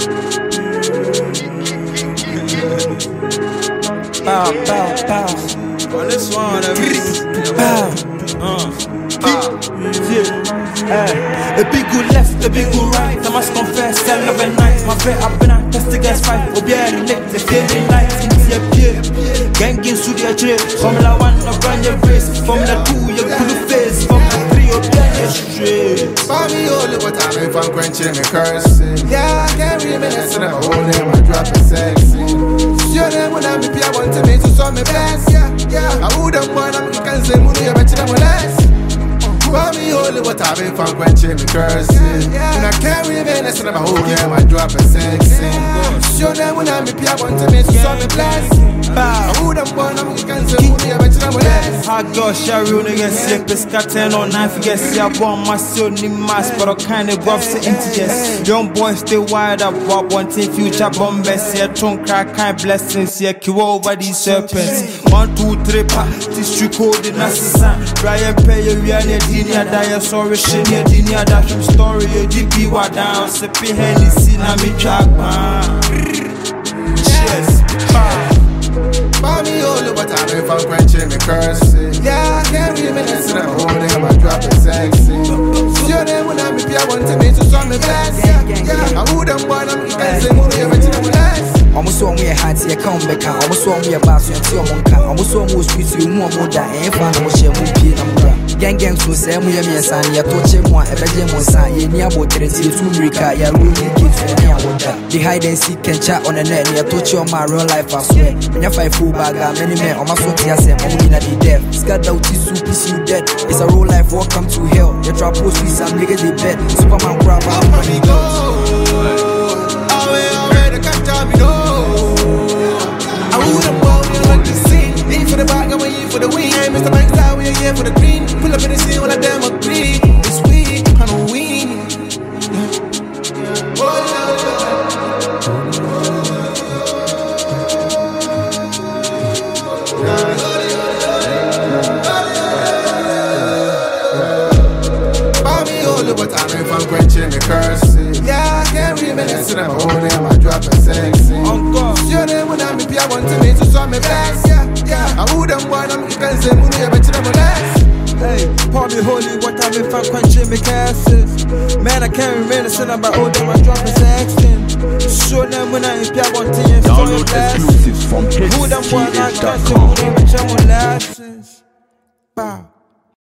Bow, bow, bow. On this one, Bow. A big good left, a big good right. I must confess, I love a night. My bet I've been at test against fight. Oh, yeah, the neck, the feeling light. It's your peer. Gang in studio trip. Formula 1, no brand your race. Formula 2, your blue face. Formula 3, your yeah, straight. For me, only what I'm if I'm quenching me cursing. Yeah, I can't reminisce and I'm holding my drop is sexy. Sure, then when I'm if I want to make so some best. Yeah, I wouldn't want them to cancel money, I bet you them less. For me, only what I'm if I'm quenching me cursing. And I can't reminisce and I'm holding my drop is sexy. Sure, then when I'm if I want to make so some best. I wouldn't want them to cancel money, I bet you them less. Hard girl, Sherry, nigga, see a pesca 10 or 9. Forget, see a bomb, my son, ni mass, but I kind of rough, say integers. Young boys stay wired up, Bob, wanting future bombers, see a tongue crack, kind blessings, see a kill over these serpents. 1, 2, 3, pa, this street code in Assassin. Brian Pay, we are near Dinia, die, sorry, shit, near Dinia, that story, your GP, what down, sipping Hennessy, na me track, cheers, For me, only what I'm if I'm quenching me cursing. Yeah, I can't reminisce and I'm holding my drop is sexy. Sure, then when I'm if I want to make so some best. Yeah, I wouldn't want them to cancel money, I bet you them less. Almost one way hard to come back. Almost one way about to see a monk. Almost one more streets you more that ain't found. Almost share with P. Gang to say, we are son, ya touch him one, ever Jim was son, ye near water, and see to America, ya really kids for near water. The hide and seek can chat on the net, near touch your my real life, I swear. When you fight full bag, many men on my soul, yes, and only not the death. Scat out is soup, is you dead. It's a real life, welcome to hell. You trap post with some niggas, they bet. Superman grab out money go. Away, the cat tell me no. I wouldn't want you to see. In for the bag, I'm waiting for the win. Mr. Banks out, we're here for the green. Pull up in the scene, all of them agree. This week, I'm a win. But I'm if I'm quenching the cursing. Yeah, I can't reminisce and I'm holding my drop is sexy. Sure, then when I'm if I want to make so some best. Yeah, I wouldn't want them to cancel money, I bet you them less. Hey, probably holy, what time if I'm quenching me curses? Man, I can't reminisce and I'm holding my drop is sexy. Sure, then when I'm if I want to make so some best. Exclusives from Who them want to cancel money, I bet you them less. Bow.